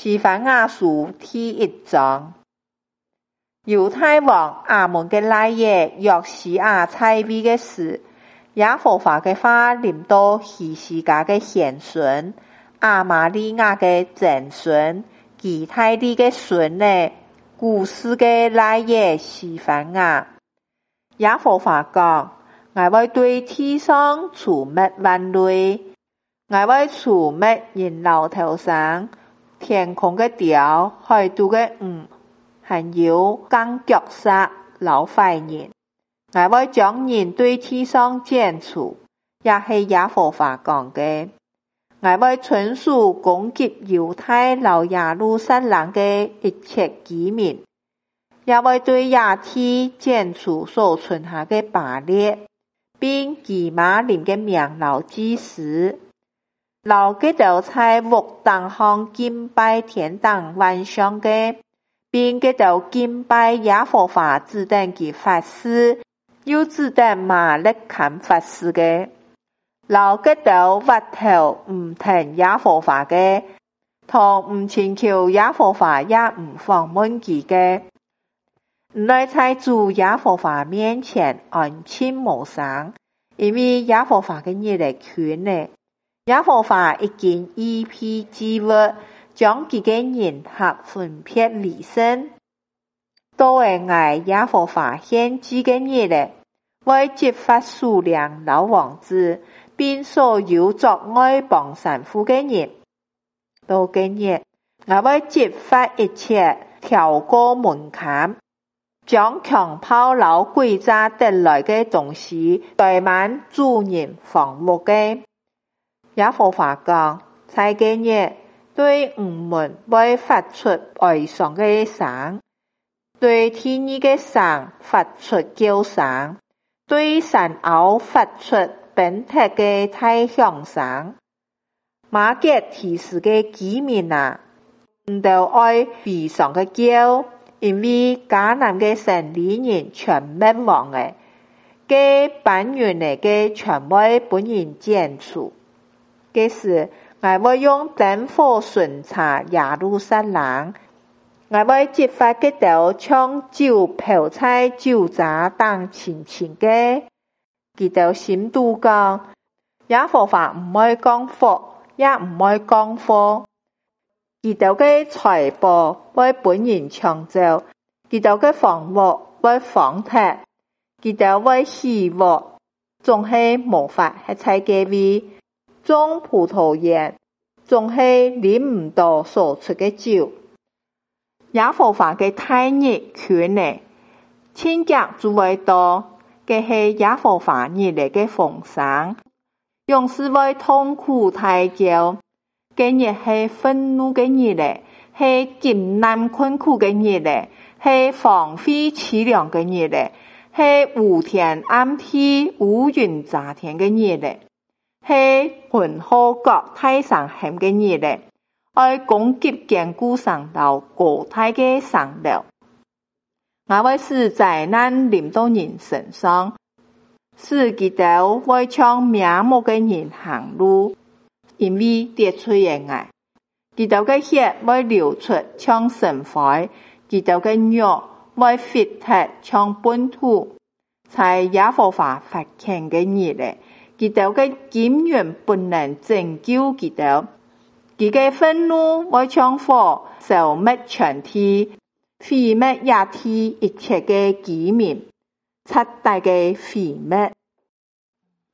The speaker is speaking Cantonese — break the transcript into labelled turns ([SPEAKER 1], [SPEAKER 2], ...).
[SPEAKER 1] 西番雅書第1章。猶太王亞捫的那夜，約西亞在位的時，耶和華的話臨到希西家的賢孫，亞瑪利亞的曾孫，基太利的孫呢，古時的那夜西番雅。耶和華講：我會對地上除滅萬類，我會除滅人老頭生，天空的鳥，海肚的魚，還有降腳石老壞人。我會將人對地上剪除，也是耶和華講的。我會春暑攻擊猶太和耶路撒冷的一切居民，也會對野地剪除所存下的巴列，並擊罵人的名和祭司，留佢哋在屋頂上敬拜天等萬象的，並佢哋敬拜耶和華指定嘅法師，又指定瑪勒坎法師的，留佢哋挖頭唔聽耶和華的，同唔請求耶和華也唔訪問佢的，唔來在主耶和華面前安靜無聲，因為耶和華嘅日嚟近呢。耶和華已經預備計劃，將佢嘅人客分別離身。到會挨耶和華獻祭嘅日嚟，會激發數量老王子，並所有作外邦神父嘅人。到嘅日，我會激發一切跳過門檻，將強暴老詭詐得來嘅東西怠慢主人房屋嘅。耶和華講：在嘅日，對魚們會發出哀傷嘅聲，對天二嘅聲發出叫聲，對山鷗發出奔踢嘅大響聲。馬吉提示嘅居民啊，唔到愛悲傷嘅叫，因為迦南嘅神利人全滅亡嘅，嘅本源嚟嘅全會本人剪除。嘅時，我會用燈火巡查耶路撒冷，我會激發佢哋將酒泡在酒渣當親親嘅，佢哋心度講，耶和華唔會降福，也唔會降禍，佢哋嘅財寶會本人搶走，佢哋嘅房屋會荒塌，佢哋會死亡，總係無法喺在嘅位。種葡萄園，總係飲唔到所出嘅酒。耶和華嘅大日近呢，天腳就會到，嘅係耶和華日嚟嘅風聲，勇士會痛苦大叫，嘅日係憤怒嘅日嚟，係艱難困苦嘅日嚟，係荒廢淒涼嘅日嚟，係烏天暗地烏雲炸天嘅日嚟。係混合國太上險嘅日嚟，愛攻擊堅固上樓高台嘅上樓。我會使災難臨到人身上，使佢哋會像瞑目嘅人行路，因為跌出嘅愛。佢哋嘅血會流出像神灰，佢哋嘅肉會fit踢像糞土，在耶和華發強嘅日嚟。佢哋嘅金元不能拯救佢哋，佢嘅憤怒會像火燒滅全地，毀滅野地一切嘅居民，徹底嘅毀滅。